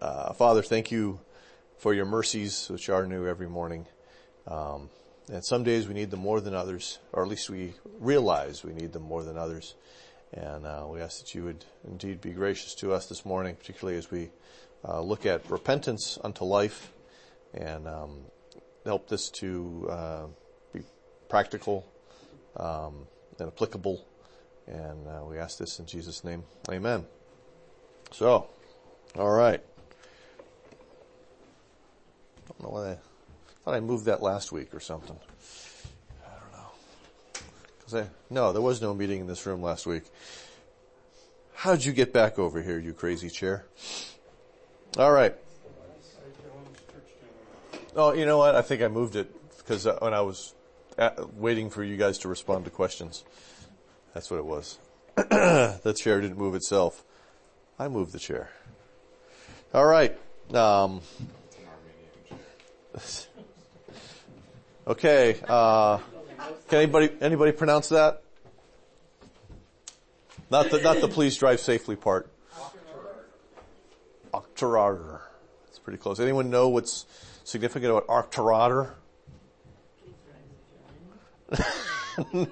Father, thank you for your mercies, which are new every morning. And some days we need them more than others, or at least we realize we need them more than others. And we ask that you would indeed be gracious to us this morning, particularly as we look at repentance unto life, and help this to be practical and applicable. And we ask this in Jesus' name. Amen. So, all right. I don't know why I thought I moved that last week or something. I don't know. No, there was no meeting in this room last week. How'd you get back over here, you crazy chair? All right. Oh, you know what? I think I moved it because when I was waiting for you guys to respond to questions. That's what it was. The chair didn't move itself. I moved the chair. All right. Okay. Can anybody pronounce that? Not the please drive safely part. Octorotter. It's pretty close. Anyone know what's significant about Octorotter? No.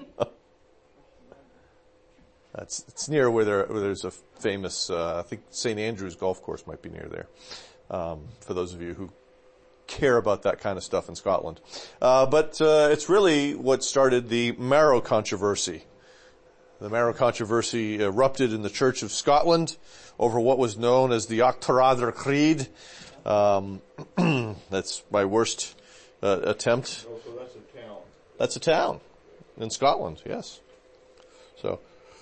It's near where there's a famous, I think St. Andrew's golf course might be near there. For those of you who care about that kind of stuff in Scotland. But it's really what started the Marrow controversy. The Marrow controversy erupted in the Church of Scotland over what was known as the Octorotter Creed. That's my worst attempt. Oh, so that's a town. That's a town in Scotland, yes. So,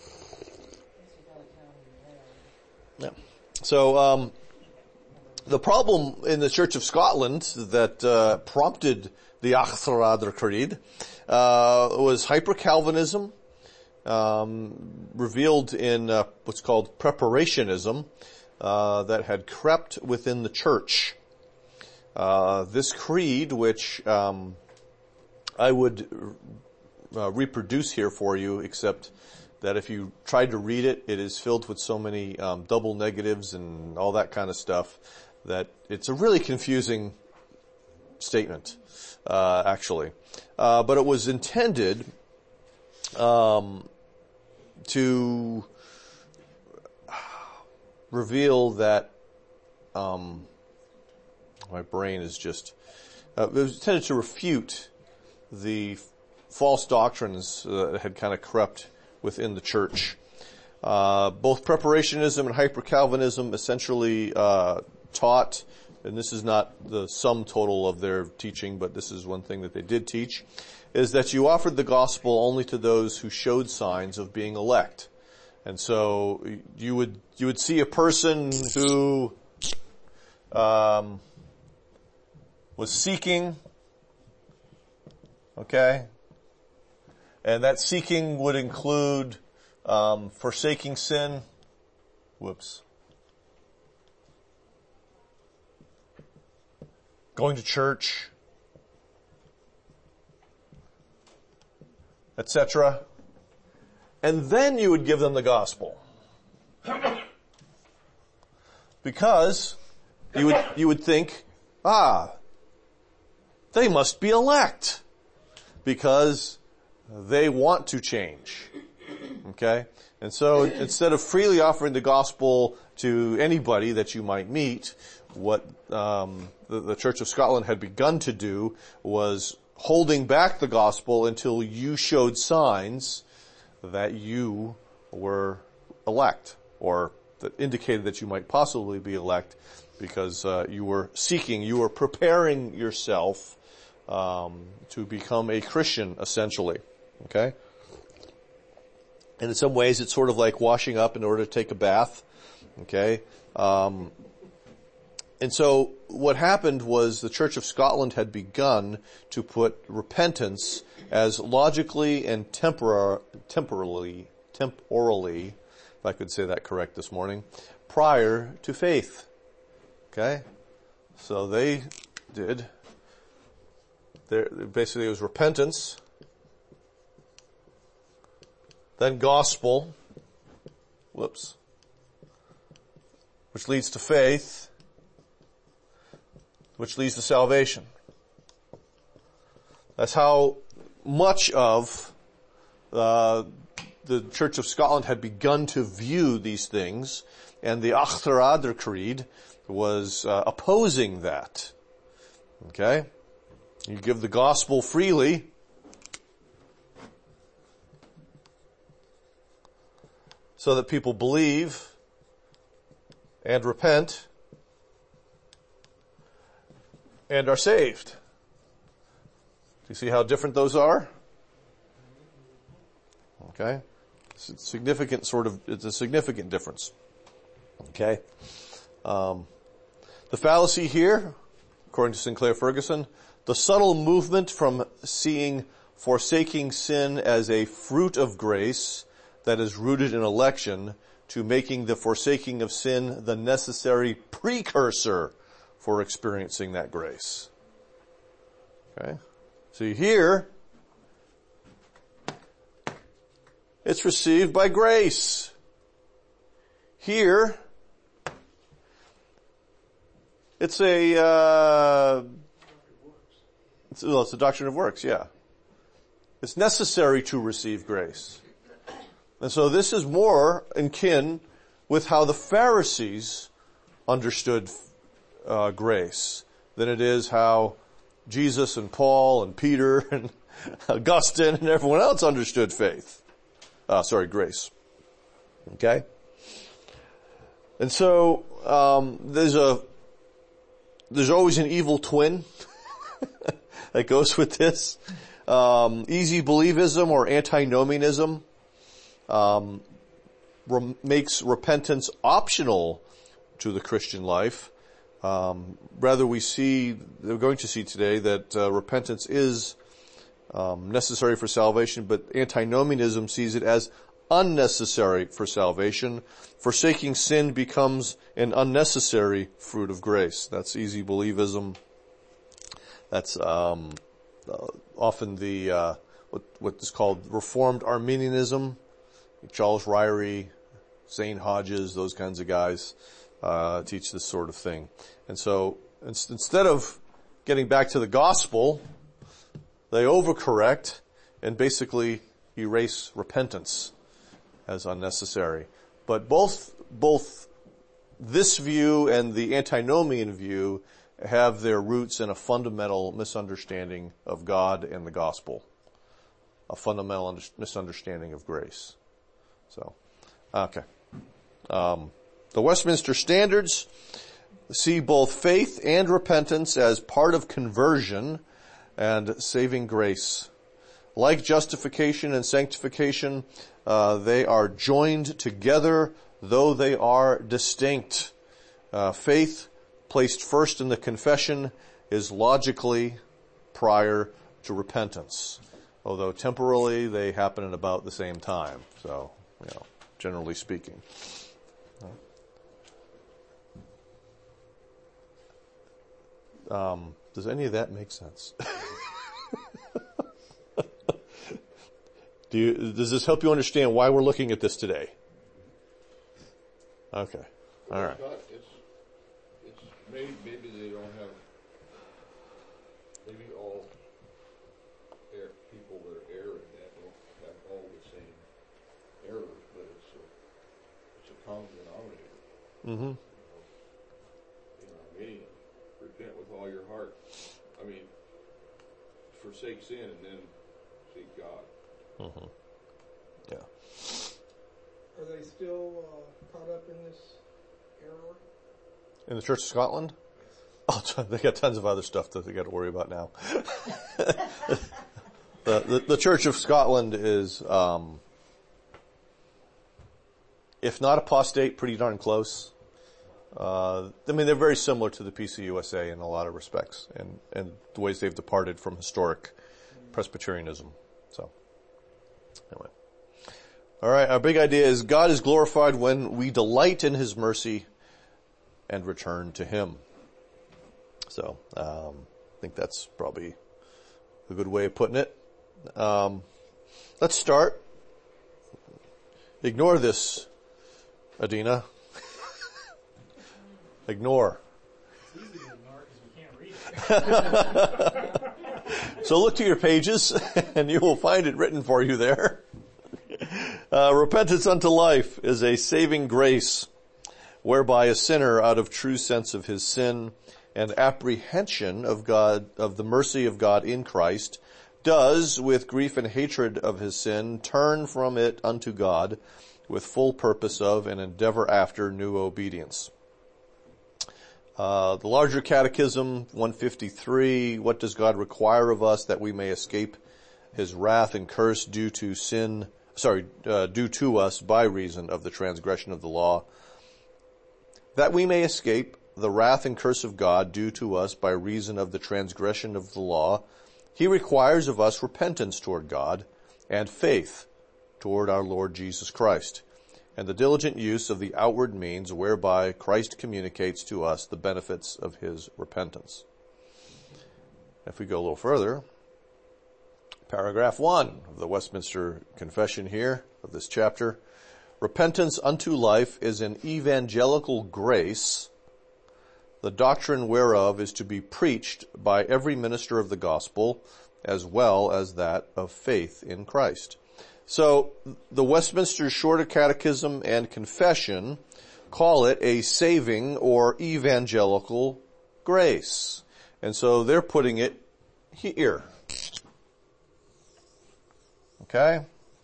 yeah. So, the problem in the Church of Scotland that prompted the Octorotter Creed was hyper-Calvinism, revealed in what's called preparationism, that had crept within the church. This creed, which I would reproduce here for you, except that if you tried to read it, it is filled with so many double negatives and all that kind of stuff that it's a really confusing statement, actually. But it was intended to reveal that my brain is just it was intended to refute the false doctrines that had kind of crept within the church. Both preparationism and hyper-Calvinism essentially taught, and this is not the sum total of their teaching, but this is one thing that they did teach, is that you offered the gospel only to those who showed signs of being elect. And so you would see a person who was seeking, okay, and that seeking would include forsaking sin. Going to church, etc. And then you would give them the gospel. Because you would think, they must be elect. Because they want to change. Okay? And so instead of freely offering the gospel to anybody that you might meet, what the Church of Scotland had begun to do was holding back the gospel until you showed signs that you were elect, or that indicated that you might possibly be elect, because you were seeking, you were preparing yourself to become a Christian, essentially. Okay? And in some ways it's sort of like washing up in order to take a bath. Okay? And so what happened was the Church of Scotland had begun to put repentance as logically and temporally, if I could say that correct this morning, prior to faith. Okay? So they did. Basically it was repentance, then gospel, which leads to faith, which leads to salvation. That's how much of the Church of Scotland had begun to view these things, and the Achterrader Creed was opposing that. Okay? You give the gospel freely, so that people believe and repent and are saved. Do you see how different those are? Okay? It's a significant difference. Okay? The fallacy here, according to Sinclair Ferguson, the subtle movement from seeing forsaking sin as a fruit of grace that is rooted in election to making the forsaking of sin the necessary precursor for experiencing that grace. Okay? See here, it's received by grace. Here, it's a doctrine of works, yeah. It's necessary to receive grace. And so this is more in kin with how the Pharisees understood grace than it is how Jesus and Paul and Peter and Augustine and everyone else understood faith. Grace. Okay? And so, there's always an evil twin that goes with this. Easy believism or antinomianism makes repentance optional to the Christian life. Rather, we're going to see today that repentance is necessary for salvation, but antinomianism sees it as unnecessary for salvation. Forsaking sin becomes an unnecessary fruit of grace. That's easy believism. That's often the what is called Reformed Arminianism. Charles Ryrie, Zane Hodges, those kinds of guys teach this sort of thing. And so instead of getting back to the gospel, they overcorrect and basically erase repentance as unnecessary. But both this view and the antinomian view have their roots in a fundamental misunderstanding of God and the gospel, a fundamental misunderstanding of grace. So, okay. The Westminster Standards see both faith and repentance as part of conversion and saving grace. Like justification and sanctification, they are joined together, though they are distinct. Faith, placed first in the confession, is logically prior to repentance, although temporally they happen at about the same time. So, generally speaking. Does any of that make sense? Does this help you understand why we're looking at this today? Okay. All right. It's maybe they don't have, maybe all people that are erring that don't have all the same errors, but it's a common denominator. Mm-hmm. Repent with all your heart. I mean, forsake sin and then seek God. Mm-hmm. Yeah. Are they still caught up in this error? In the Church of Scotland? Oh, they got tons of other stuff that they got to worry about now. The Church of Scotland is, if not apostate, pretty darn close. They're very similar to the PCUSA in a lot of respects, and the ways they've departed from historic Presbyterianism. So, anyway. All right, our big idea is God is glorified when we delight in His mercy and return to Him. So, I think that's probably a good way of putting it. Let's start. Ignore this, Adina. Ignore. It's easy to ignore because we can't read So look to your pages, and you will find it written for you there. Repentance unto life is a saving grace, whereby a sinner, out of true sense of his sin and apprehension of God, of the mercy of God in Christ, does, with grief and hatred of his sin, turn from it unto God, with full purpose of and endeavor after new obedience. The larger catechism, 153, what does God require of us that we may escape his wrath and curse due to us by reason of the transgression of the law? That we may escape the wrath and curse of God due to us by reason of the transgression of the law, he requires of us repentance toward God and faith toward our Lord Jesus Christ, and the diligent use of the outward means whereby Christ communicates to us the benefits of his repentance. If we go a little further, paragraph 1 of the Westminster Confession here of this chapter, repentance unto life is an evangelical grace, the doctrine whereof is to be preached by every minister of the gospel, as well as that of faith in Christ. So, the Westminster Shorter Catechism and Confession call it a saving or evangelical grace. And so they're putting it here. Okay?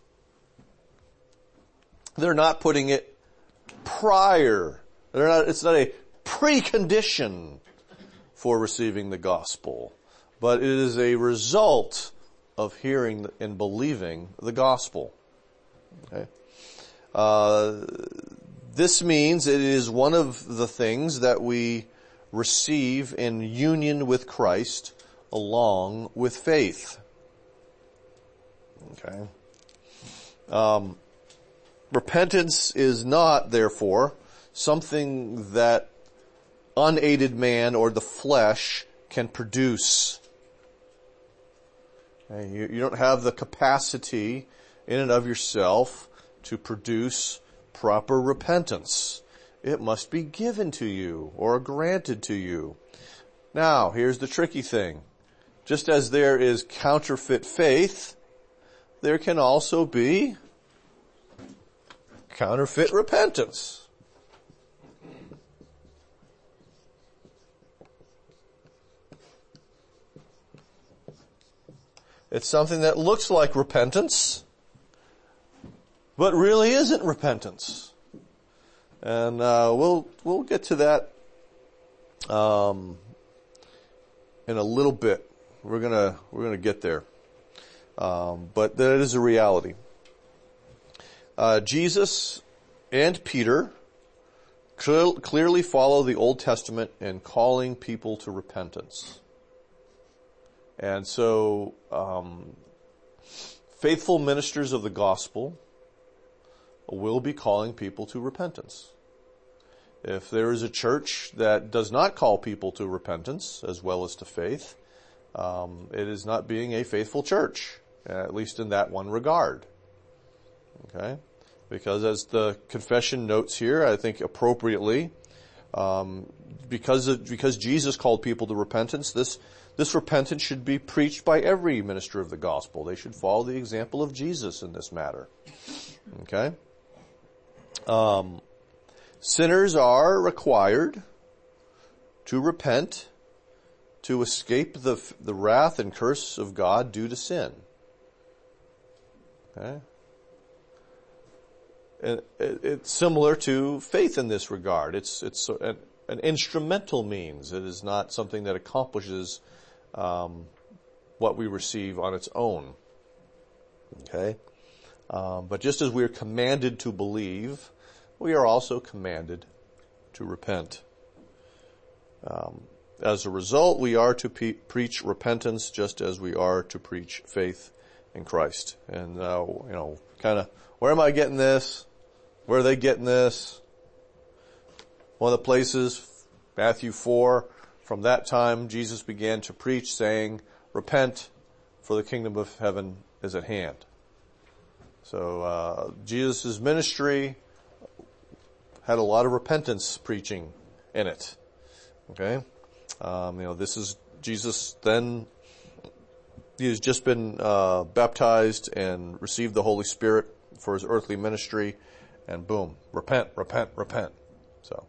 They're not putting it prior. It's not a precondition for receiving the gospel, but it is a result of hearing and believing the gospel. Okay? This means it is one of the things that we receive in union with Christ along with faith. Okay? Repentance is not, therefore, something that unaided man or the flesh can produce. Okay? You don't have the capacity in and of yourself to produce proper repentance. It must be given to you or granted to you. Now, here's the tricky thing. Just as there is counterfeit faith, there can also be counterfeit repentance. It's something that looks like repentance, but really isn't repentance. And we'll get to that in a little bit. We're gonna get there, but that is a reality. Jesus and Peter clearly follow the Old Testament in calling people to repentance. And so, faithful ministers of the gospel will be calling people to repentance. If there is a church that does not call people to repentance as well as to faith, it is not being a faithful church, at least in that one regard. Okay? Because as the confession notes here, I think appropriately, because Jesus called people to repentance, this repentance should be preached by every minister of the gospel. They should follow the example of Jesus in this matter. Okay? Sinners are required to repent to escape the wrath and curse of God due to sin. Okay? It's similar to faith in this regard. It's an instrumental means. It is not something that accomplishes what we receive on its own. Okay? But just as we are commanded to believe, we are also commanded to repent. As a result, we are to preach repentance just as we are to preach faith in Christ. And, kind of, where am I getting this? Where are they getting this? One of the places, Matthew 4, from that time Jesus began to preach, saying, repent, for the kingdom of heaven is at hand. So, Jesus' ministry had a lot of repentance preaching in it. Okay? This is Jesus then, he has just been baptized and received the Holy Spirit for his earthly ministry, and boom, repent, repent, repent. So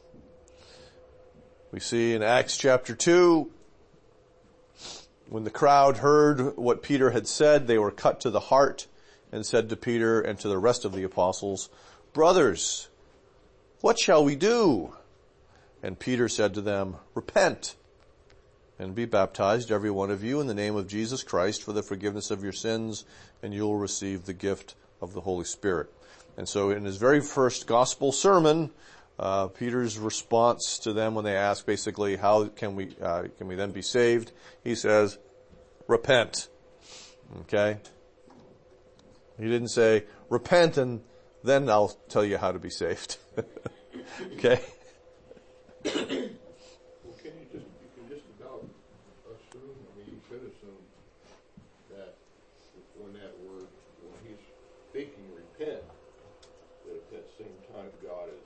we see in Acts chapter 2, when the crowd heard what Peter had said, they were cut to the heart and said to Peter and to the rest of the apostles, "Brothers, what shall we do?" And Peter said to them, "Repent and be baptized, every one of you, in the name of Jesus Christ for the forgiveness of your sins, and you will receive the gift of the Holy Spirit." And so in his very first gospel sermon, Peter's response to them when they ask basically, how can we then be saved? He says, repent. Okay? He didn't say, repent and then I'll tell you how to be saved. Okay? Well, you can just about assume, you should assume that when he's speaking repent, that at that same time God is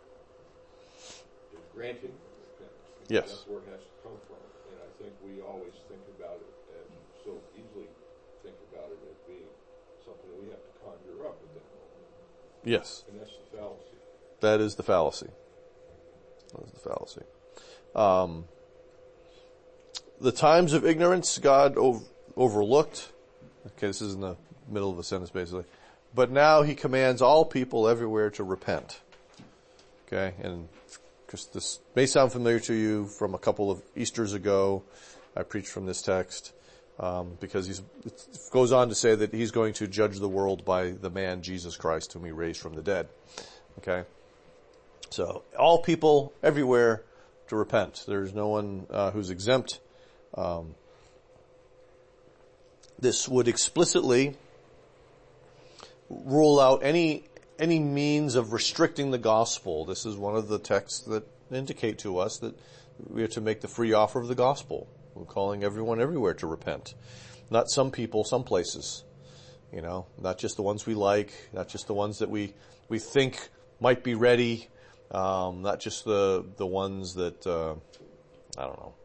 granting repentance. Yes. That's where it has to come from. And I think we always think about it as so easily think about it as being something that we have to conjure up at that moment. Yes. And that's the fallacy. That is the fallacy. The times of ignorance God overlooked. Okay, this is in the middle of a sentence basically. But now he commands all people everywhere to repent. Okay, and because this may sound familiar to you from a couple of Easters ago, I preached from this text, because it goes on to say that he's going to judge the world by the man Jesus Christ whom he raised from the dead. Okay? So, all people everywhere to repent. There's no one who's exempt. This would explicitly rule out any means of restricting the gospel. This is one of the texts that indicate to us that we are to make the free offer of the gospel. We're calling everyone everywhere to repent. Not some people, some places. Not just the ones we like, not just the ones that we think might be ready, not just the ones that, I don't know.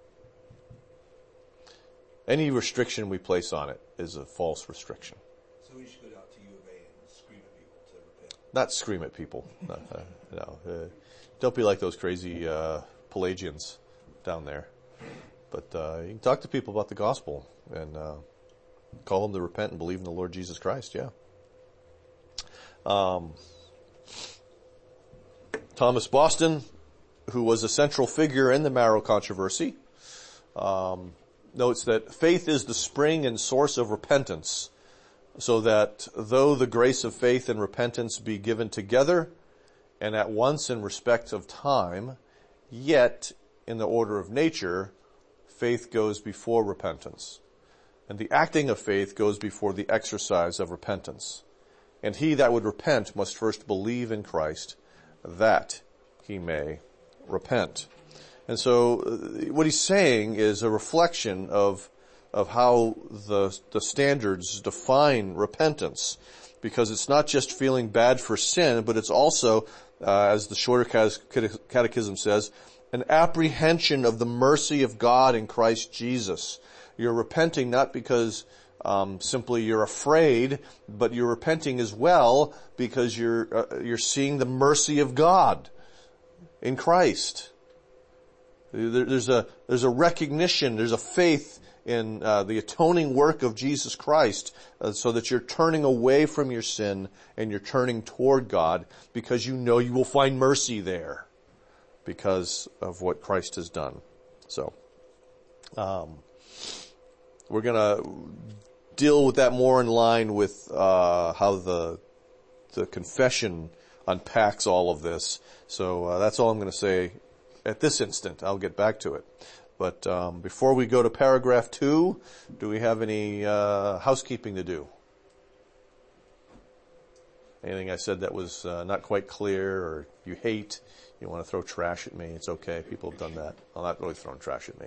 Any restriction we place on it is a false restriction. So we should go out to U of A and scream at people to repent. Not scream at people. No. Don't be like those crazy Pelagians down there. But you can talk to people about the gospel and call them to repent and believe in the Lord Jesus Christ. Yeah. Thomas Boston, who was a central figure in the Marrow controversy, notes that faith is the spring and source of repentance, so that though the grace of faith and repentance be given together and at once in respect of time, yet in the order of nature, faith goes before repentance, and the acting of faith goes before the exercise of repentance. And he that would repent must first believe in Christ, that he may repent. And so what he's saying is a reflection of how the standards define repentance, because it's not just feeling bad for sin, but it's also, as the Shorter Catechism says, an apprehension of the mercy of God in Christ Jesus. You're repenting not because simply you're afraid, but you're repenting as well because you're seeing the mercy of God in Christ. There's a recognition, there's a faith in the atoning work of Jesus Christ, so that you're turning away from your sin and you're turning toward God because you know you will find mercy there because of what Christ has done. So, we're gonna deal with that more in line with how the confession unpacks all of this. So that's all I'm going to say at this instant. I'll get back to it. But before we go to paragraph 2, do we have any housekeeping to do? Anything I said that was not quite clear, or you hate, you want to throw trash at me, it's okay. People have done that. I'm not really throwing trash at me.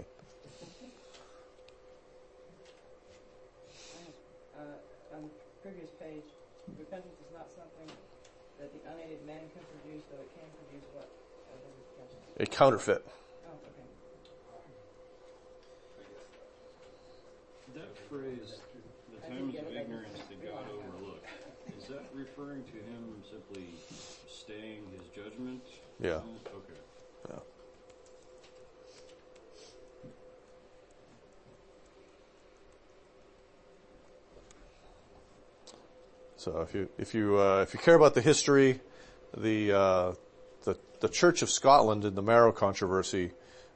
On the previous page, repentance is not something that the unaided man can produce, though it can produce what? A counterfeit. Oh, okay. I That phrase, the times of ignorance that God overlooked, is that referring to him simply staying his judgment? Yeah. Okay. Yeah. So if you care about the history, the Church of Scotland in the Marrow controversy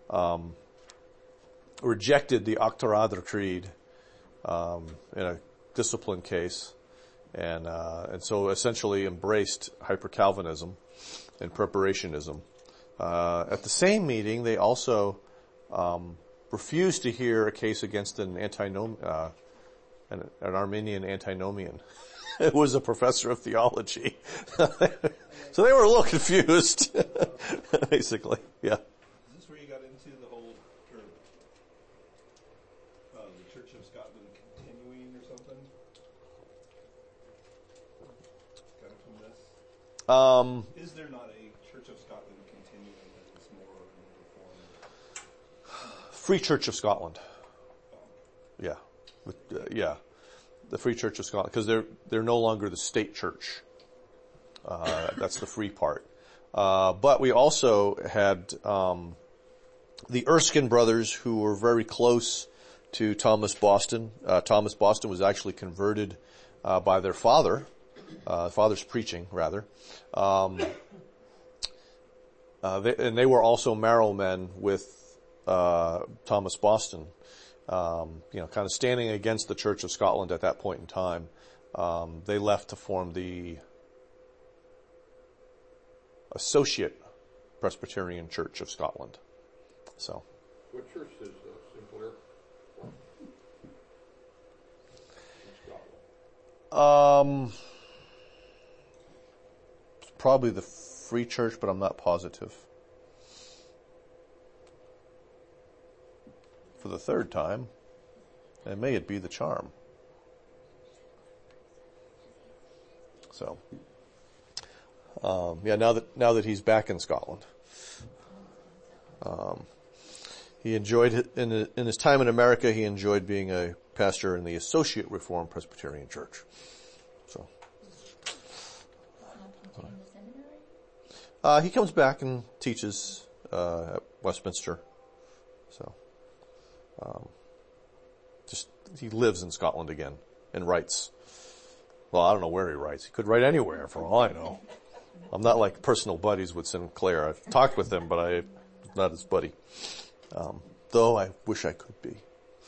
rejected the Auchterarder Creed in a discipline case, and so essentially embraced hyper-Calvinism and preparationism. At the same meeting, they also refused to hear a case against an Arminian antinomian. It was a professor of theology. So they were a little confused, basically. Yeah. Is this where you got into the whole the Church of Scotland continuing or something? Got it from this? Is there not a Church of Scotland continuing that is more reformed? Free Church of Scotland. Yeah. Yeah. The Free Church of Scotland, because they're no longer the state church. That's the free part. But we also had the Erskine brothers, who were very close to Thomas Boston. Thomas Boston was actually converted by their father, father's preaching, rather. And they were also Marrow men with Thomas Boston. Kind of standing against the Church of Scotland at that point in time. They left to form the Associate Presbyterian Church of Scotland. So. What church is Sinclair? In Scotland. Probably the Free Church, but I'm not positive. For the third time, and may it be the charm. So, now that he's back in Scotland, he enjoyed it in his time in America. He enjoyed being a pastor in the Associate Reformed Presbyterian Church. So, he comes back and teaches at Westminster. So. He lives in Scotland again and writes. Well, I don't know where he writes. He could write anywhere for all I know. I'm not like personal buddies with Sinclair. I've talked with him, but I'm not his buddy. Though I wish I could be.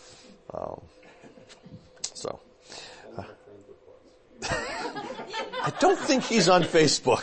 I don't think he's on Facebook.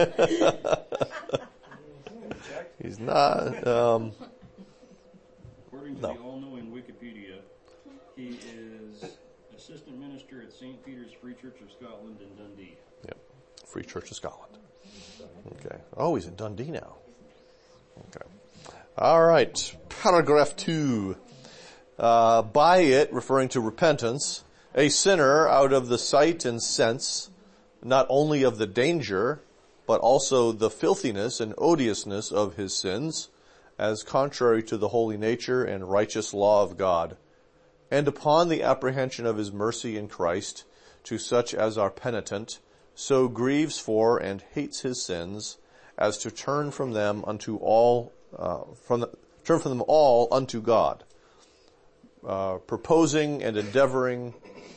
He's not. According to the all-knowing Wikipedia, he is assistant minister at St. Peter's Free Church of Scotland in Dundee. Yep, Free Church of Scotland. Okay. Oh, he's in Dundee now. Okay. All right. Paragraph 2. By it, referring to repentance, a sinner out of the sight and sense, not only of the danger, but also the filthiness and odiousness of his sins, as contrary to the holy nature and righteous law of God, and upon the apprehension of his mercy in Christ, to such as are penitent, so grieves for and hates his sins, as to turn from them unto all, turn from them all unto God, proposing and endeavoring.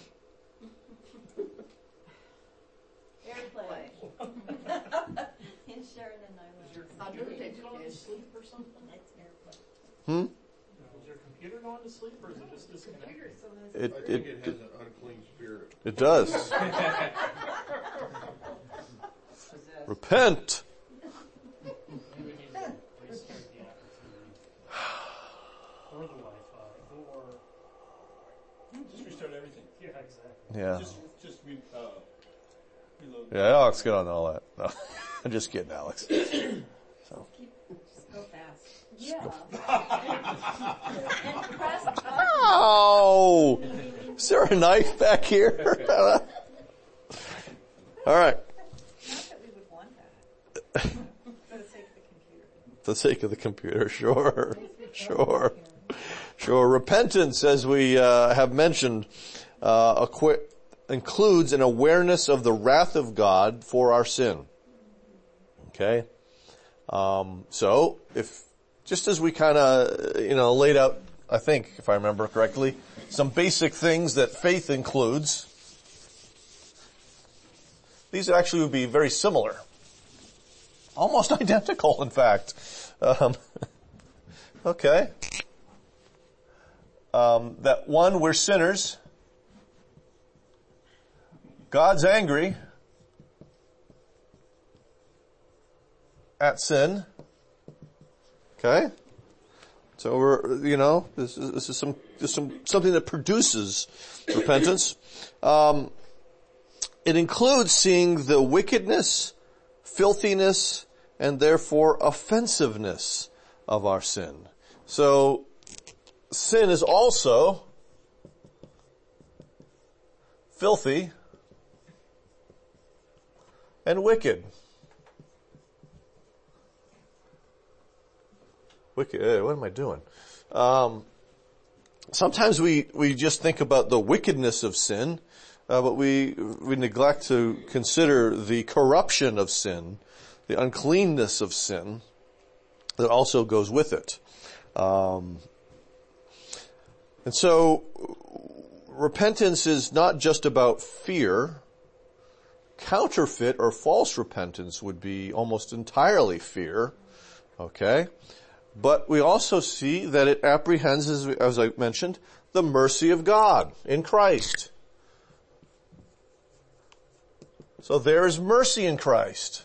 Airplane. In Sharon and I went. Is your computer going to sleep or something? It's airplane. Is your computer going to sleep or is it just disconnected? I think it has an unclean spirit. It does. Repent. Maybe we need to restart the opportunity. Or the Wi-Fi. Or Just restart everything. yeah, exactly. Yeah. Just reload. Yeah, Alex, get on all that. No, I'm just kidding, Alex. So. Just go fast. Yeah. And press Ow! Is there a knife back here? All right. Not that we would want that. For the sake of the computer. For the sake of the computer, sure. Sure. Repentance, as we have mentioned, includes an awareness of the wrath of God for our sin. Okay? So, just as we kind of, laid out, I think, if I remember correctly, some basic things that faith includes, these actually would be very similar. Almost identical, in fact. Okay. That one, we're sinners. God's angry at sin. Okay? So we're, this is something that produces repentance. It includes seeing the wickedness, filthiness, and therefore offensiveness of our sin. So, sin is also filthy and wicked. Wicked, what am I doing? Sometimes we just think about the wickedness of sin, but we neglect to consider the corruption of sin, the uncleanness of sin that also goes with it. And so, repentance is not just about fear. Counterfeit or false repentance would be almost entirely fear. Okay? But we also see that it apprehends, as I mentioned, the mercy of God in Christ. So there is mercy in Christ.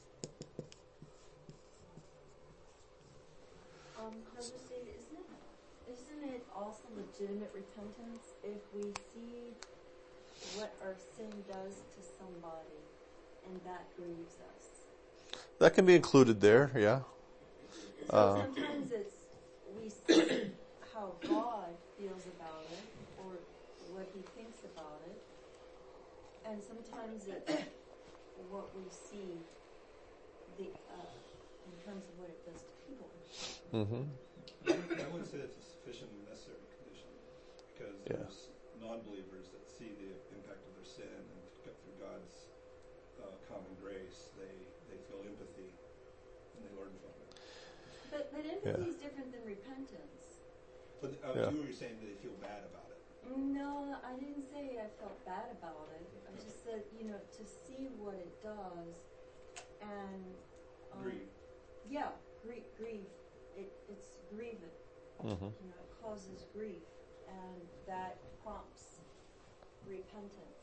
Isn't it also legitimate repentance if we see what our sin does to somebody and that grieves us? That can be included there, yeah. So sometimes we see how God feels about it or what he thinks about it. And sometimes it's what we see in terms of what it does to people. Mm-hmm. I wouldn't say that's a sufficient and necessary condition because there's non-believers that see the impact of their sin and through God's common grace, they feel empathy and they learn from it. But empathy is different than repentance. But you were saying that they feel bad about it. No, I didn't say I felt bad about it. I just said, to see what it does and grieve. Yeah, grief. It's grievous. Mm-hmm. It causes grief, and that prompts repentance.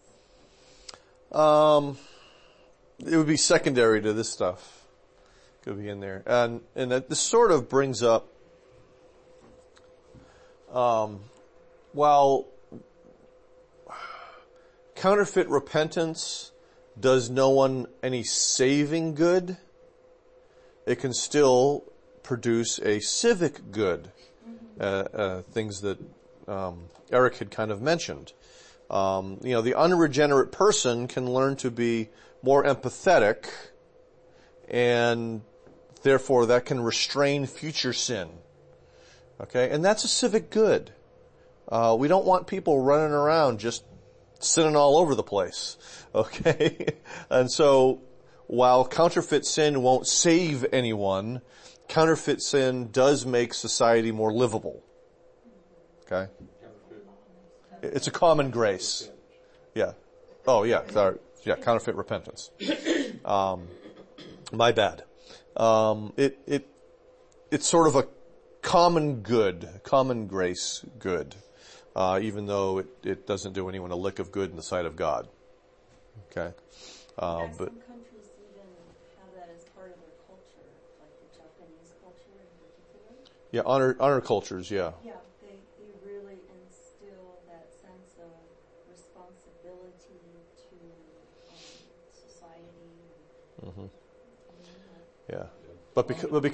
It would be secondary to this stuff. Could be in there, and this sort of brings up. While counterfeit repentance does no one any saving good, it can still produce a civic good. Things that Eric had kind of mentioned. The unregenerate person can learn to be more empathetic, and therefore that can restrain future sin. Okay, and that's a civic good. We don't want people running around just sinning all over the place. Okay? And so, while counterfeit sin won't save anyone, counterfeit sin does make society more livable. Okay? It's a common grace. Yeah. Oh, yeah. Sorry. Yeah, counterfeit repentance. My bad. It's sort of a common good, common grace good, even though it doesn't do anyone a lick of good in the sight of God. Okay? Some countries even have that as part of their culture, like the Japanese culture in particular. Yeah, honor cultures, yeah. Yeah, they really instill that sense of responsibility to society. Mm-hmm. Yeah. But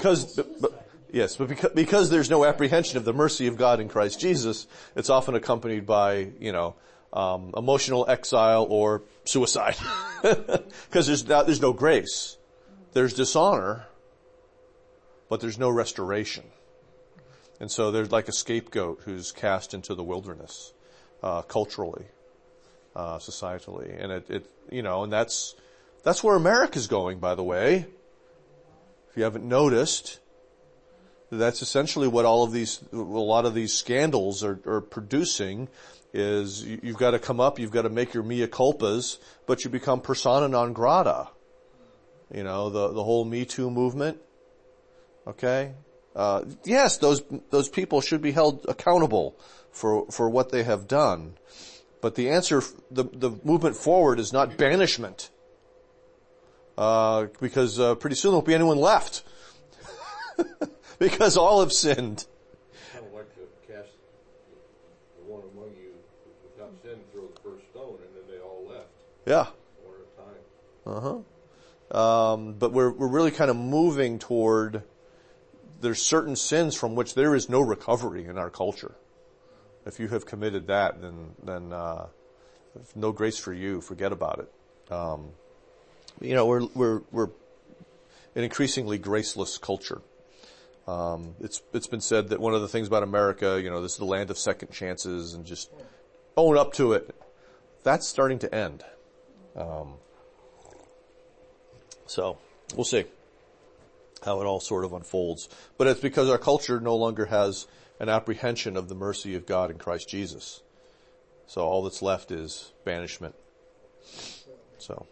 because there's no apprehension of the mercy of God in Christ Jesus, it's often accompanied by, emotional exile or suicide. Because there's no grace. There's dishonor, but there's no restoration. And so there's like a scapegoat who's cast into the wilderness, culturally, societally. And and that's where America's going, by the way. If you haven't noticed, that's essentially what a lot of these scandals are producing is you've got to come up, you've got to make your mea culpas, but you become persona non grata. The whole Me Too movement. Okay? Yes, those people should be held accountable for what they have done. But the answer, the movement forward is not banishment. Because pretty soon there won't be anyone left. Because all have sinned. Kind of like to cast the one among you without sin, throw the first stone, and then they all left. Yeah. One at a time. But we're really kind of moving toward, there's certain sins from which there is no recovery in our culture. If you have committed that, then no grace for you. Forget about it. We're an increasingly graceless culture. It's been said that one of the things about America, this is the land of second chances and just own up to it. That's starting to end. So we'll see how it all sort of unfolds. But it's because our culture no longer has an apprehension of the mercy of God in Christ Jesus. So all that's left is banishment. So,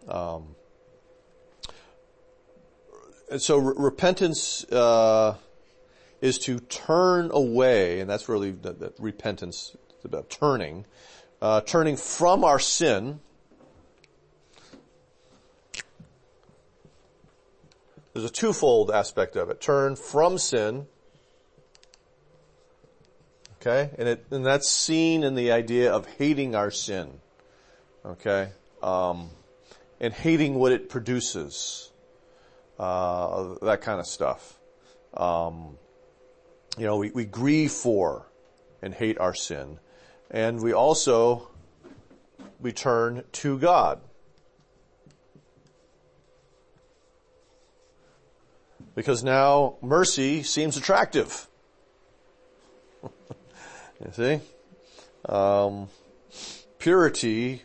and so repentance is to turn away, and that's really that repentance is about turning from our sin. There's a twofold aspect of it: turn from sin. Okay, and that's seen in the idea of hating our sin. Okay, and hating what it produces. That kind of stuff. We grieve for and hate our sin. And we turn to God. Because now mercy seems attractive. You see? Purity,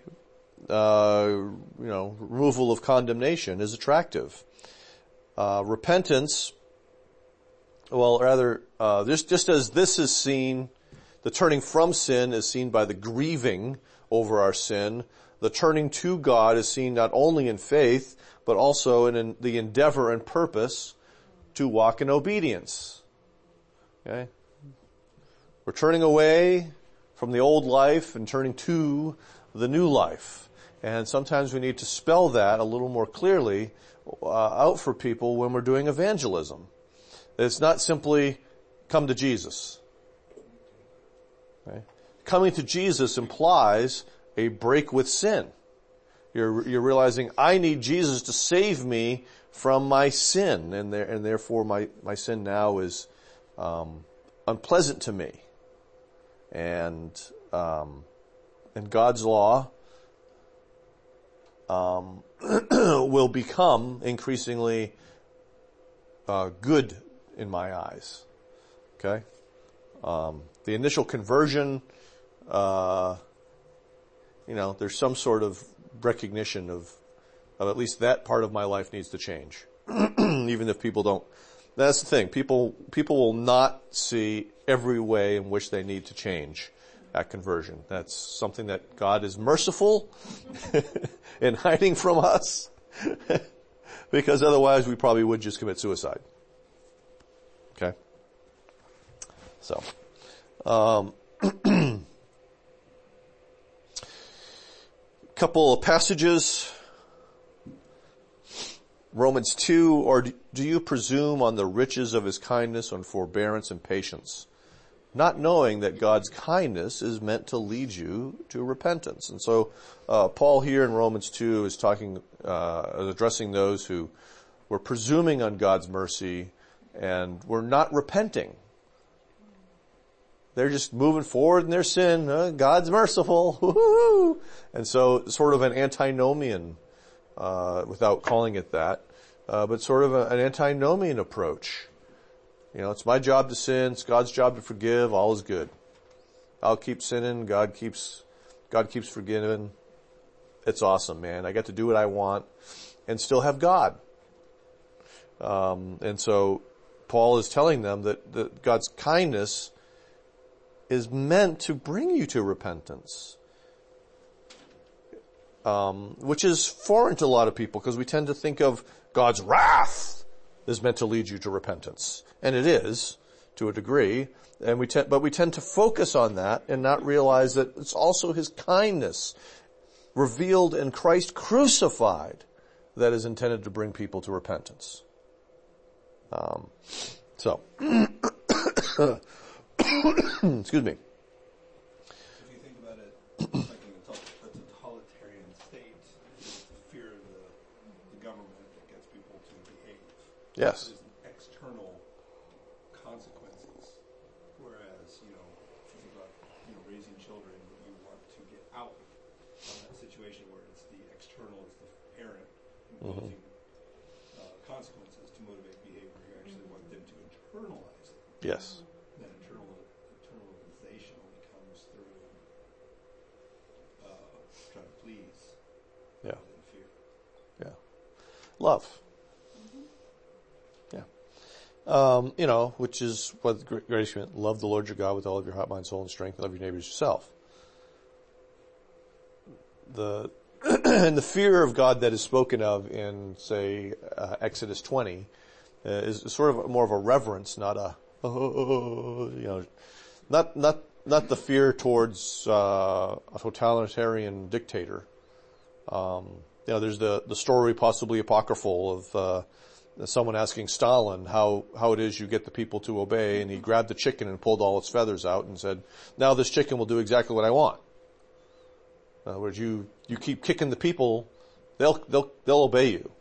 removal of condemnation is attractive. Repentance, just as this is seen, the turning from sin is seen by the grieving over our sin. The turning to God is seen not only in faith, but also in the endeavor and purpose to walk in obedience. Okay? We're turning away from the old life and turning to the new life. And sometimes we need to spell that a little more clearly out for people when we're doing evangelism. It's not simply come to Jesus. Okay? Coming to Jesus implies a break with sin. You're realizing I need Jesus to save me from my sin, and therefore my sin now is unpleasant to me. And God's law will become increasingly good in my eyes. Okay? The initial conversion, there's some sort of recognition of at least that part of my life needs to change. Even if people don't. That's the thing. People will not see every way in which they need to change at conversion. That's something that God is merciful in hiding from us, because otherwise we probably would just commit suicide. Okay? So, couple of passages. Romans 2, or do you presume on the riches of his kindness and forbearance and patience, not knowing that God's kindness is meant to lead you to repentance? And so, Paul here in Romans 2 is addressing those who were presuming on God's mercy and were not repenting. They're just moving forward in their sin. God's merciful. Woo-hoo-hoo. And so, sort of an antinomian, without calling it that, but sort of an antinomian approach It's my job to sin. It's God's job to forgive. All is good. I'll keep sinning. God keeps forgiving. It's awesome, man. I get to do what I want and still have God. And so Paul is telling them that God's kindness is meant to bring you to repentance. Which is foreign to a lot of people because we tend to think of God's wrath is meant to lead you to repentance. And it is, to a degree. But we tend to focus on that and not realize that it's also His kindness revealed in Christ crucified that is intended to bring people to repentance. Excuse me. If you think about it, like in a totalitarian state, it's the fear of the government that gets people to behave. Yes. There's external consequences, whereas, if you think about, raising children, you want to get out of that situation where it's the external, it's the parent imposing consequences to motivate behavior. You actually want them to internalize it. Yes. That internalization only comes through trying to please. Yeah. Than fear. Yeah. Love. Yeah. Which is what the greatest commandment, love the Lord your God with all of your heart, mind, soul, and strength, and love your neighbors yourself. And the fear of God that is spoken of in, say, Exodus 20, is sort of more of a reverence, not a, not the fear towards a totalitarian dictator. There's the story, possibly apocryphal, of someone asking Stalin how it is you get the people to obey, and he grabbed the chicken and pulled all its feathers out and said, now this chicken will do exactly what I want. In other words, you keep kicking the people, they'll obey you.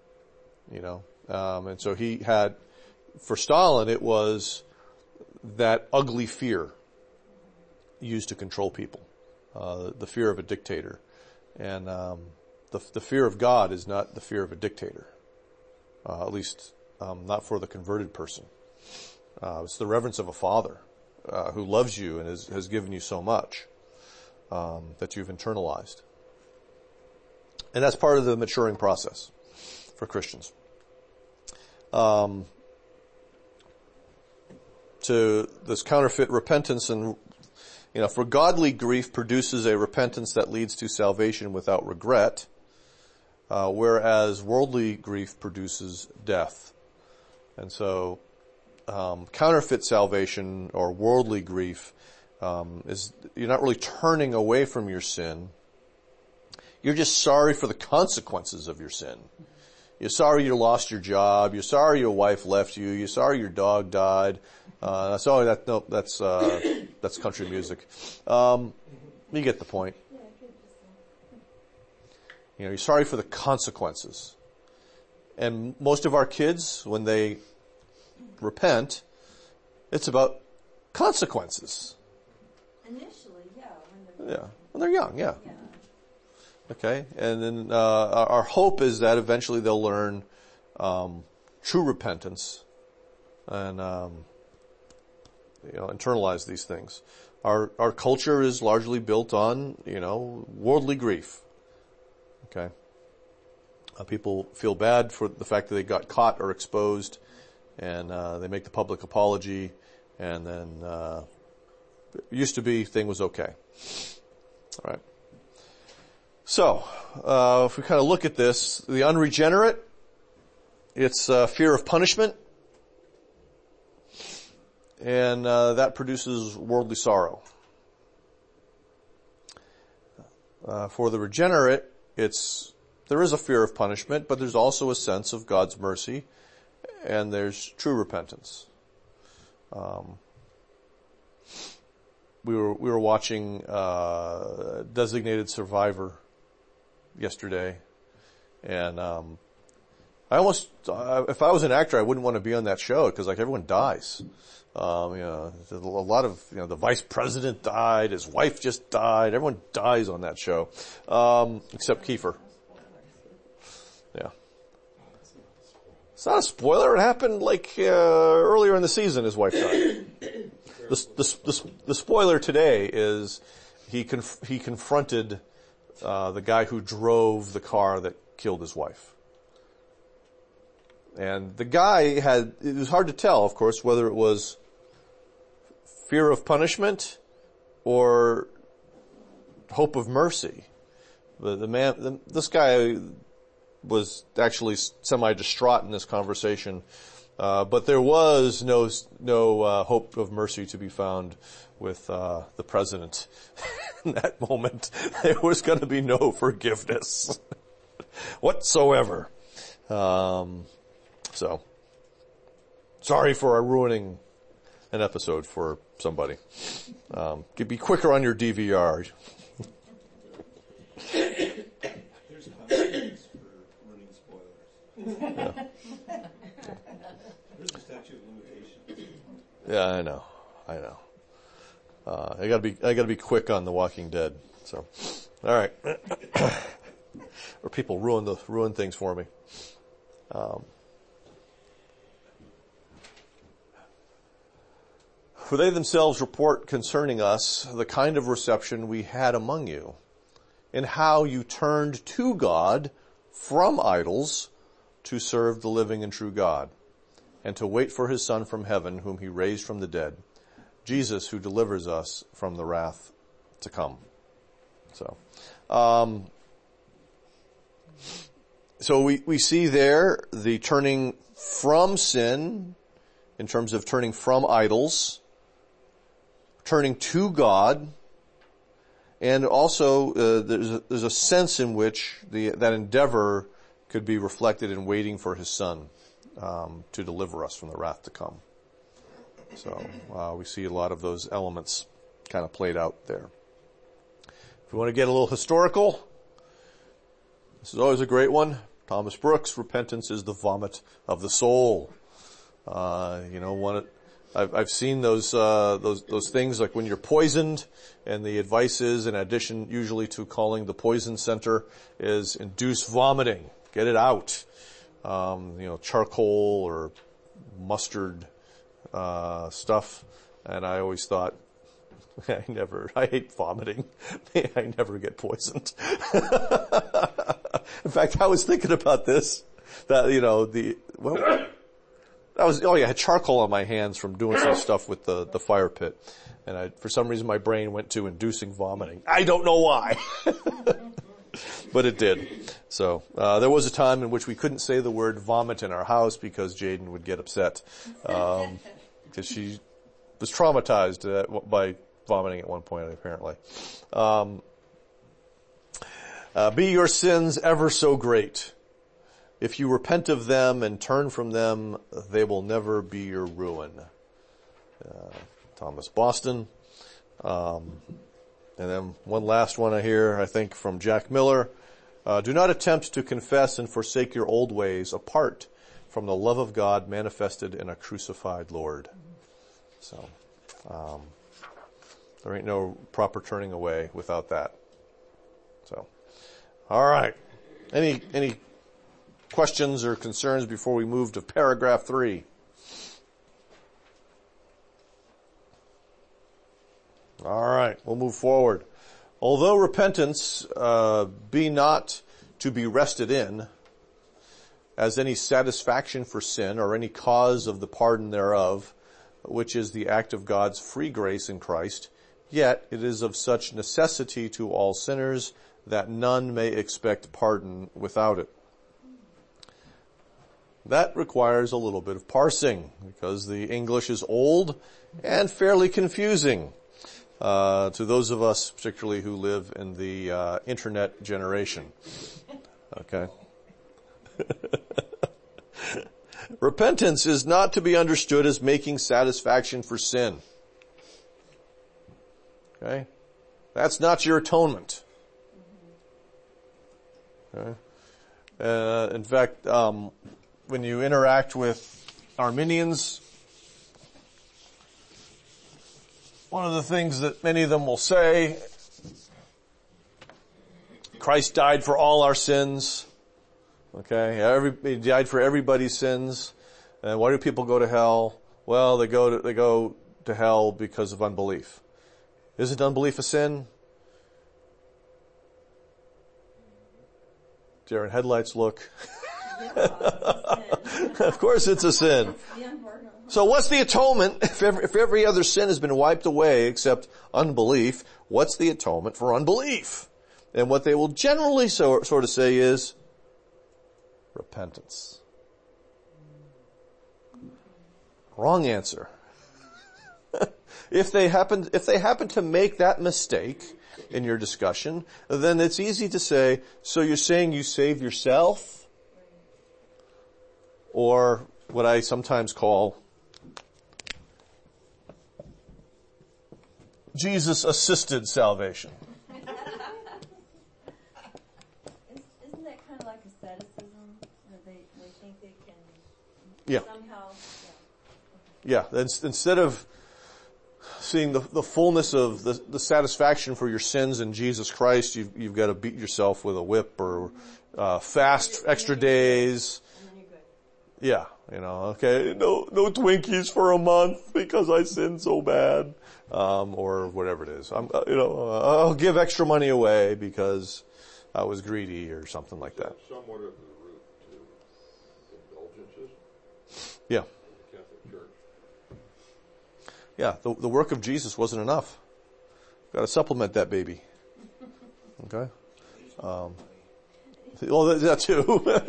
And so he had, for Stalin, it was that ugly fear used to control people, the fear of a dictator. And the fear of God is not the fear of a dictator, at least not for the converted person. It's the reverence of a father who loves you and has given you so much that you've internalized. And that's part of the maturing process for Christians. To this counterfeit repentance, and for godly grief produces a repentance that leads to salvation without regret, whereas worldly grief produces death. And so counterfeit salvation or worldly grief is you're not really turning away from your sin. You're just sorry for the consequences of your sin. You're sorry you lost your job. You're sorry your wife left you. You're sorry your dog died. That's country music. You get the point. You're sorry for the consequences. And most of our kids, when they repent, it's about consequences. Initially, yeah. When they're young, yeah. Okay, and then our hope is that eventually they'll learn true repentance and internalize these things. Our culture is largely built on worldly grief. Okay, people feel bad for the fact that they got caught or exposed, and they make the public apology, and then it used to be thing was okay. All right. So, if we kind of look at this, the unregenerate, it's fear of punishment, and that produces worldly sorrow. For the regenerate, there is a fear of punishment, but there's also a sense of God's mercy, and there's true repentance. We were watching Designated Survivor yesterday, and I almost, if I was an actor, I wouldn't want to be on that show because everyone dies. A lot of the vice president died, his wife just died, everyone dies on that show, except Kiefer. Yeah. It's not a spoiler. It happened earlier in the season. His wife died. The spoiler today is he confronted the guy who drove the car that killed his wife. And the guy it was hard to tell, of course, whether it was fear of punishment or hope of mercy. This guy was actually semi-distraught in this conversation, but there was no hope of mercy to be found with the president. In that moment, there was going to be no forgiveness whatsoever. So, sorry for ruining an episode for somebody. Be quicker on your DVR. There's consequences for ruining spoilers. Yeah. There's a statute of limitations. Yeah, I know. I gotta be quick on The Walking Dead. So, all right. Or people ruin things for me. For they themselves report concerning us the kind of reception we had among you, and how you turned to God from idols to serve the living and true God, and to wait for his Son from heaven, whom he raised from the dead, Jesus, who delivers us from the wrath to come. So we see there the turning from sin, in terms of turning from idols, turning to God, and also there's a sense in which that endeavor could be reflected in waiting for his Son to deliver us from the wrath to come. So we see a lot of those elements kind of played out there. If we want to get a little historical, this is always a great one. Thomas Brooks, repentance is the vomit of the soul. I've seen those things like when you're poisoned, and the advice is, in addition usually to calling the poison center, is induce vomiting. Get it out. Charcoal or mustard, stuff. And I always thought, I hate vomiting. May I never get poisoned. In fact, I was thinking about this, that, I had charcoal on my hands from doing some stuff with the fire pit. And for some reason my brain went to inducing vomiting. I don't know why. But it did. So, there was a time in which we couldn't say the word vomit in our house because Jaden would get upset. Because she was traumatized by vomiting at one point, apparently. Be your sins ever so great. If you repent of them and turn from them, they will never be your ruin. Thomas Boston. And then one last one I think from Jack Miller. Do not attempt to confess and forsake your old ways apart from the love of God manifested in a crucified Lord. So, there ain't no proper turning away without that. So, all right. Any questions or concerns before we move to paragraph 3? All right, we'll move forward. Although repentance be not to be rested in as any satisfaction for sin or any cause of the pardon thereof, which is the act of God's free grace in Christ, yet it is of such necessity to all sinners that none may expect pardon without it. That requires a little bit of parsing, because the English is old and fairly confusing to those of us particularly who live in the internet generation. Okay? Repentance is not to be understood as making satisfaction for sin. Okay? That's not your atonement. Okay? In fact, when you interact with Arminians, one of the things that many of them will say, Christ died for all our sins. Okay? He died for everybody's sins. And why do people go to hell? Well, they go to hell because of unbelief. Isn't unbelief a sin? Deer in headlights look. Of course it's a sin. So what's the atonement? If every other sin has been wiped away except unbelief, what's the atonement for unbelief? And what they will generally sort of say is repentance. Wrong answer. If they happen to make that mistake in your discussion, then it's easy to say, so you're saying you save yourself? Or what I sometimes call Jesus-assisted salvation. Isn't that kind of like asceticism? They think they can somehow... Yeah, instead of seeing the fullness of the satisfaction for your sins in Jesus Christ, you've got to beat yourself with a whip or fast extra days. Yeah, okay, no Twinkies for a month because I sinned so bad, or whatever it is. I'll give extra money away because I was greedy or something like that. Somewhat of the root to indulgences. Yeah. In the Catholic Church. Yeah, the work of Jesus wasn't enough. Got to supplement that baby. Okay? Well, that too. I have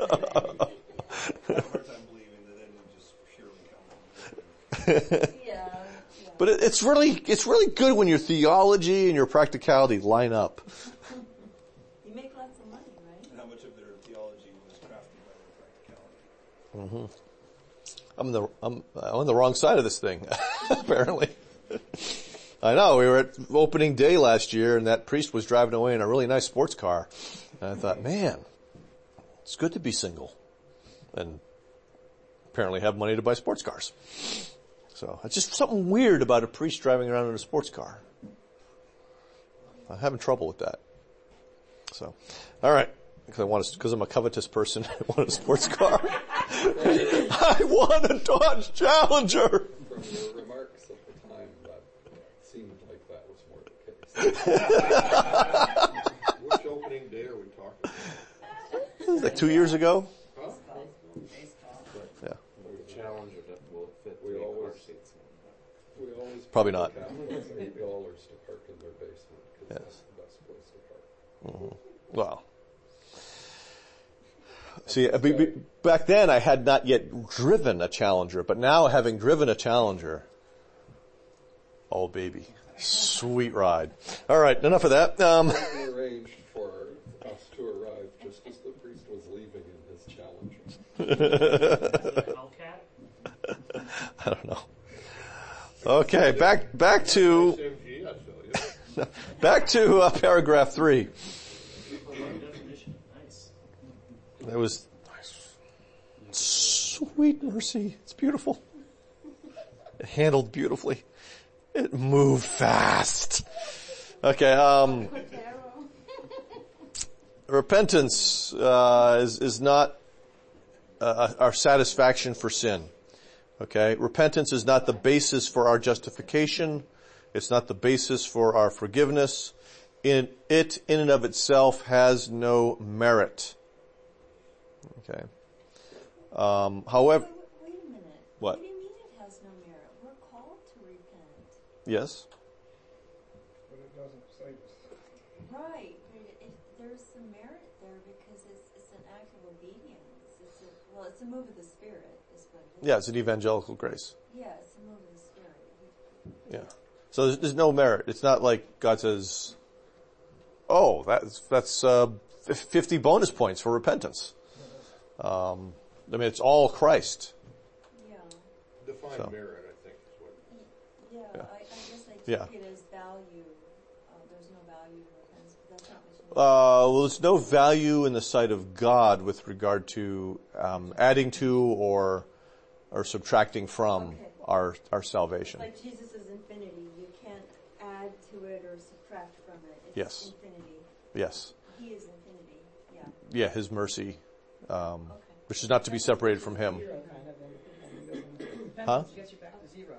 a hard time believing that then just surely come. Yeah. But it's really good when your theology and your practicality line up. You make lots of money, right? And how much of their theology was crafted by their practicality. Mm-hmm. I'm on the wrong side of this thing, apparently. I know, we were at opening day last year and that priest was driving away in a really nice sports car. And I thought, man, it's good to be single. And apparently have money to buy sports cars. So it's just something weird about a priest driving around in a sports car. I'm having trouble with that. So, alright. Because I'm a covetous person, I want a sports car. I want a Dodge Challenger. From your remarks at the time, that seemed like that was more the case. Which opening day are we talking about? It was like 2 years ago. Huh? Yeah. The challenge of it will fit. We always Probably not. Catholics $8 to park in their basement because that's the best place to park. Mm-hmm. Wow. See, back then I had not yet driven a Challenger, but now having driven a Challenger, oh baby, sweet ride. All right, enough of that. We arranged for us to arrive just as the priest was leaving in his Challenger. Hellcat? I don't know. Okay, back to SMG, I tell you. back to paragraph 3. Definition. Nice. That was nice. Sweet mercy. It's beautiful. It handled beautifully. It moved fast. Okay, repentance is not our satisfaction for sin. Okay, repentance is not the basis for our justification. It's not the basis for our forgiveness. It in and of itself has no merit. Okay. However, Wait a minute. What? What do you mean it has no merit? We're called to repent. yes. But it doesn't save us. Right. But there's some merit there because it's an act of obedience. It's a move of the Spirit. Is what it is. Yeah, it's an evangelical grace. Yeah, it's a move of the Spirit. Yeah. So there's no merit. It's not like God says, oh, that's 50 bonus points for repentance. I mean, it's all Christ. Yeah. Define So. merit, I think, is what. Yeah. I guess I Yeah. take it as value. There's no value to repentance, but that's not what you mean. Well, there's no value in the sight of God with regard to adding to or subtracting from our salvation. Like Jesus is infinity. You can't add to it or subtract from it. It's Yes. infinity. Yes. He is infinity. Yeah. Yeah, His mercy which is not to be separated from Him. Zero kind of, and Huh? repentance gets you back to zero.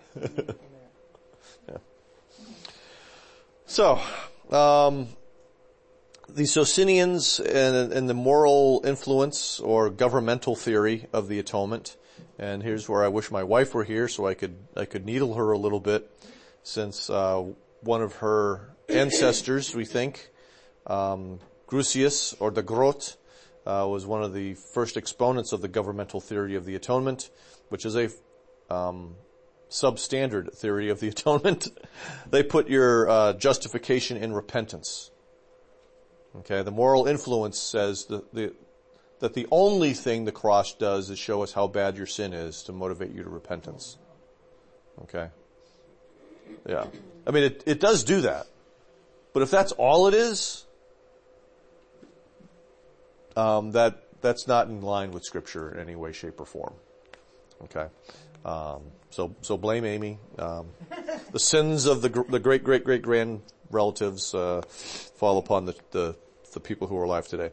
Yeah. So, the Socinians and the moral influence or governmental theory of the atonement. And here's where I wish my wife were here so I could needle her a little bit, since one of her ancestors, we think, Grucius or de Groot, was one of the first exponents of the governmental theory of the atonement, which is a substandard theory of the atonement. They put your justification in repentance. Okay, the moral influence says that the only thing the cross does is show us how bad your sin is to motivate you to repentance. Okay? Yeah. I mean, it does do that. But if that's all it is, that's not in line with Scripture in any way, shape, or form. Okay? So blame Amy. The sins of the great-great-great-grand relatives fall upon the people who are alive today.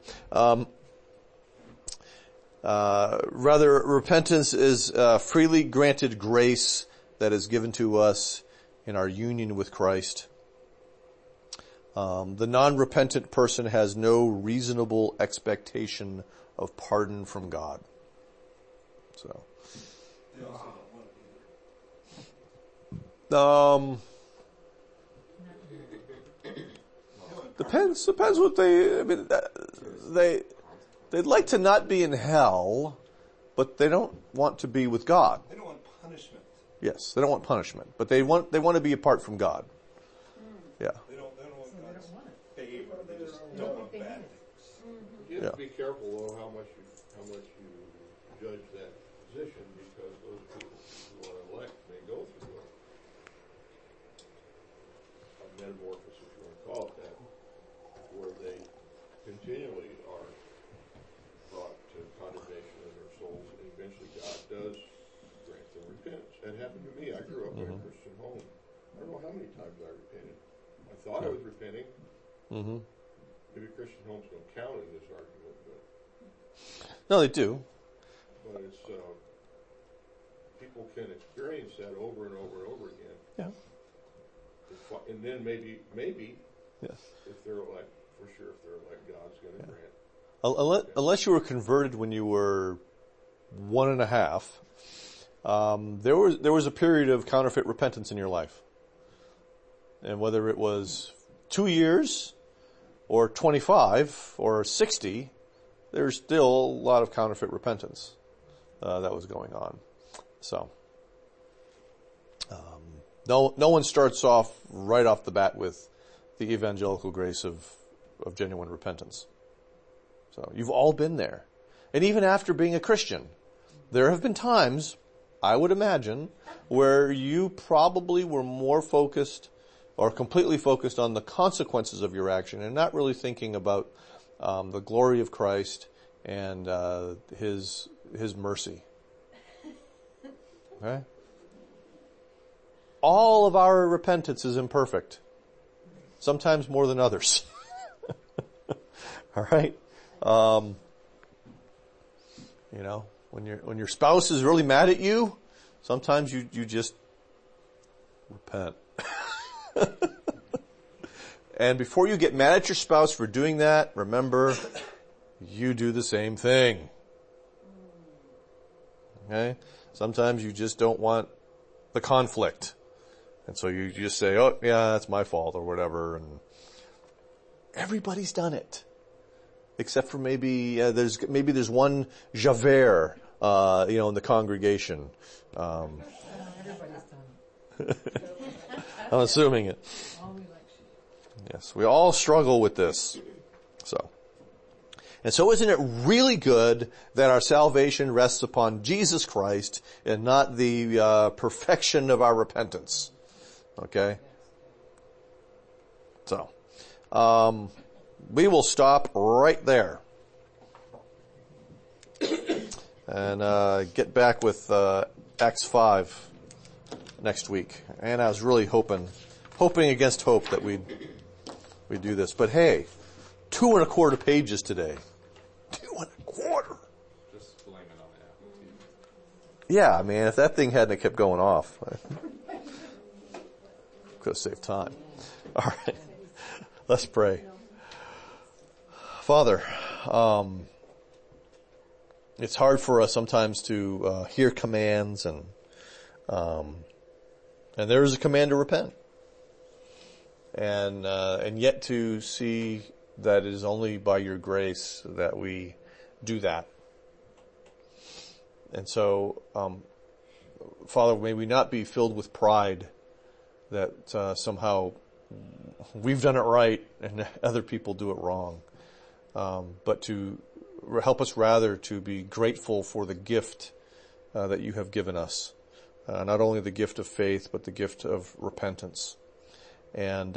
Rather, repentance is freely granted grace that is given to us in our union with Christ. The non-repentant person has no reasonable expectation of pardon from God. So, They also don't want it either. depends what they'd like to not be in hell, but they don't want to be with God. They don't want punishment. Yes, they don't want punishment, but they want to be apart from God. Yeah. They don't want God's favor. They just don't want bad things. You have to be careful though how much you judge that position, because those people who are elect may go through a metamorphosis, if you want to call it that, where they continually are brought to condemnation of their souls, and eventually God does grant them repentance. That happened to me. I grew up in a Christian home. I don't know how many times I repented. I thought I was repenting. Mm-hmm. Maybe Christian homes don't count in this argument, but No, they do. it's people can experience that over and over and over again. Yeah. And then maybe Yes. if they're elect, for sure, if they're elect, God's going to grant. Unless you were converted when you were 1.5, there was a period of counterfeit repentance in your life. And whether it was 2 years or 25 or 60, there's still a lot of counterfeit repentance that was going on. So, no one starts off right off the bat with the evangelical grace of genuine repentance. So you've all been there. And even after being a Christian, there have been times, I would imagine, where you probably were more focused or completely focused on the consequences of your action and not really thinking about the glory of Christ and His mercy. Okay? All of our repentance is imperfect. Sometimes more than others. All right? When your spouse is really mad at you, sometimes you just repent. And before you get mad at your spouse for doing that, remember, you do the same thing. Okay? Sometimes you just don't want the conflict. And so you just say, oh, yeah, that's my fault or whatever. And everybody's done it. Except for maybe there's one Javert, in the congregation. Everybody's done it. I'm assuming it. Yes, we all struggle with this. And so isn't it really good that our salvation rests upon Jesus Christ and not the perfection of our repentance? Okay? So, we will stop right there. And get back with Acts 5 next week. And I was really hoping against hope that we'd do this. But hey, 2.25 pages today. 2.25. Yeah, man, if that thing hadn't kept going off, I could have saved time. All right. Let's pray. Father, it's hard for us sometimes to hear commands, and there is a command to repent, and yet to see that it is only by your grace that we do that. And so, Father, may we not be filled with pride that somehow we've done it right and other people do it wrong, but to help us rather to be grateful for the gift that you have given us, not only the gift of faith, but the gift of repentance. And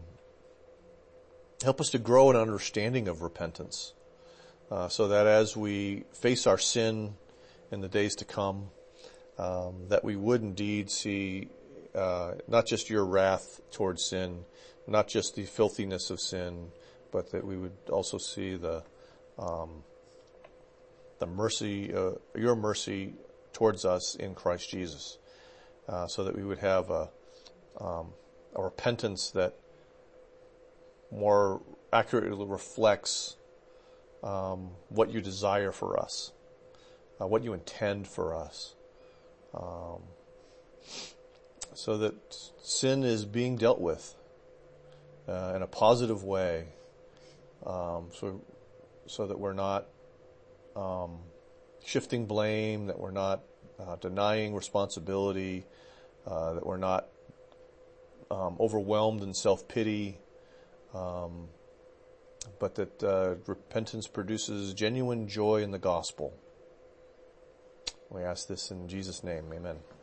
help us to grow in understanding of repentance, so that as we face our sin in the days to come, that we would indeed see not just your wrath towards sin, not just the filthiness of sin, but that we would also see the mercy, your mercy towards us in Christ Jesus, so that we would have a repentance that more accurately reflects what you desire for us, what you intend for us, so that sin is being dealt with in a positive way, so that we're not shifting blame, that we're not denying responsibility, that we're not overwhelmed in self-pity, but that repentance produces genuine joy in the gospel. We ask this in Jesus' name. Amen.